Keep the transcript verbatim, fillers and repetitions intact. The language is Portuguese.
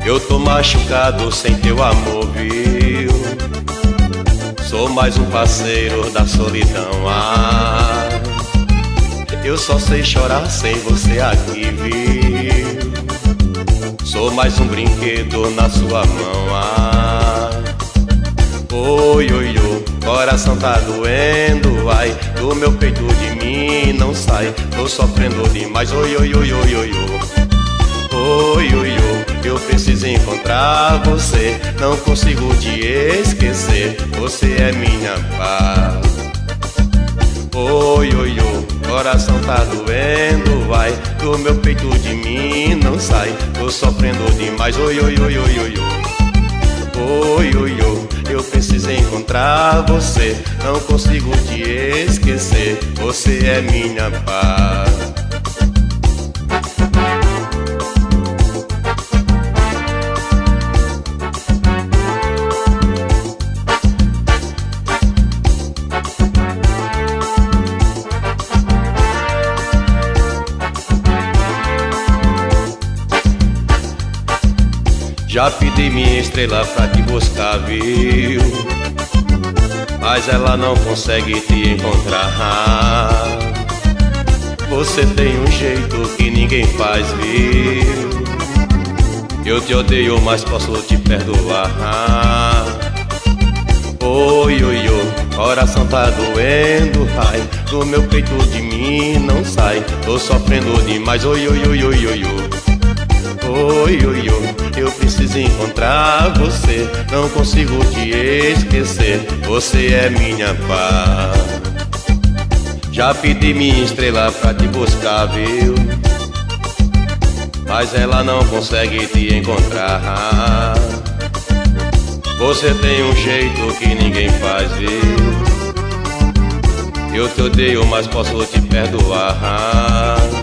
Eu tô machucado sem teu amor, viu? Sou mais um parceiro da solidão. Ah, eu só sei chorar sem você aqui, viu? Sou mais um brinquedo na sua mão. Ah, oi, oi, oi, coração tá doendo, ai, do meu peito de mim não sai, tô sofrendo demais. Oi, oi, oi, oi, oi, oi. Oi, oi, oi, eu preciso encontrar você, não consigo te esquecer, você é minha paz. Oi, oi, oi, coração tá doendo, vai, do meu peito de mim não sai, tô sofrendo demais. Oi, oi, oi, oi, oi, oi. Oi, oi, oi, eu preciso encontrar você, não consigo te esquecer, você é minha paz. Já pedi minha estrela pra te buscar, viu? Mas ela não consegue te encontrar. Você tem um jeito que ninguém faz, viu? Eu te odeio, mas posso te perdoar. Oi, oi, oi, coração tá doendo, ai, do meu peito de mim não sai, tô sofrendo demais. Oi, oi, oi, oi, oi, oi. Oi, oi, oi, eu preciso encontrar você, não consigo te esquecer, você é minha paz. Já pedi minha estrela pra te buscar, viu? Mas ela não consegue te encontrar. Você tem um jeito que ninguém faz, viu? Eu te odeio, mas posso te perdoar.